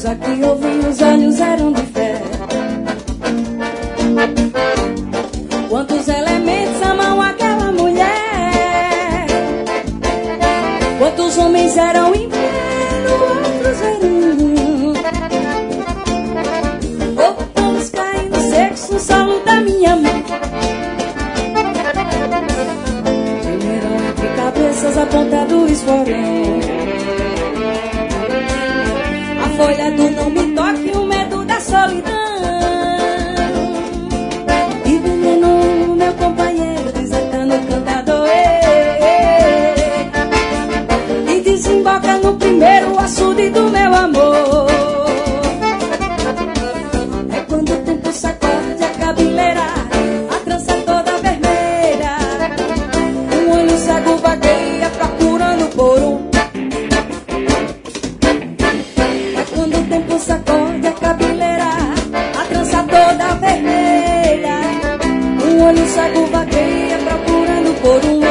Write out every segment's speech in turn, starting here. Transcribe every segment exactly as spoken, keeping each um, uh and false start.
aqui ouvem, os olhos eram de fé. Quantos elementos amam aquela mulher? Quantos homens eram inverno, outros verão. Outros caindo secos no solo da minha mão. Gemeram entre cabeças a ponta do esporão. A folha do não me toque, o medo da solidão. E veneno, meu companheiro, desatando o cantador. E desemboca no primeiro açude do meu amor. É quando o tempo sacode a cabeleira, a trança toda vermelha. Um olho cego vagueia procurando por um. Sacode a cabeleira, a trança toda vermelha. Um olho cego vagueia procurando por um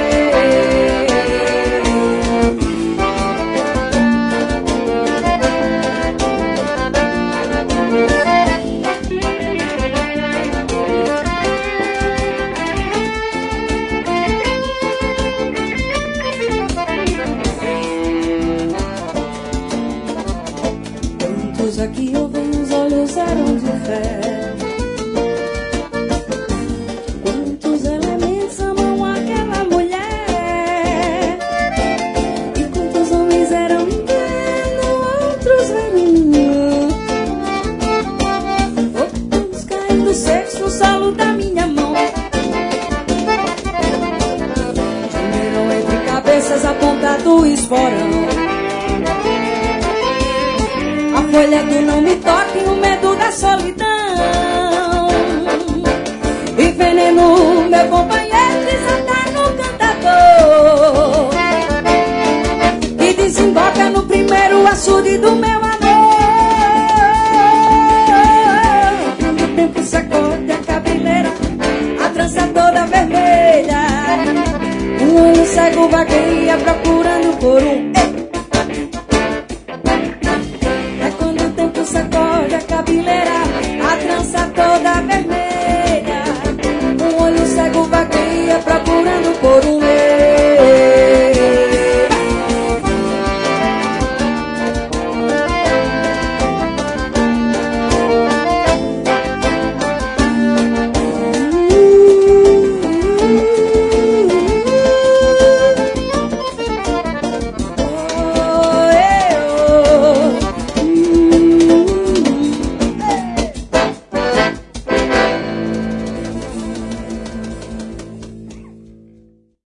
aqui ouvem, os olhos eram de fé. Quantos elementos amam aquela mulher? E quantos homens eram inverno, outros verão. Outros caindo secos no solo da minha mão. Gemeram entre cabeças a ponta do esporão. A folha do não me toque, o medo da solidão. E veneno, meu companheiro, desata no cantador. E desemboca no primeiro açude do meu amor. Quando o tempo sacode a cabeleira, a trança toda vermelha. Um olho cego vagueia procurando por um.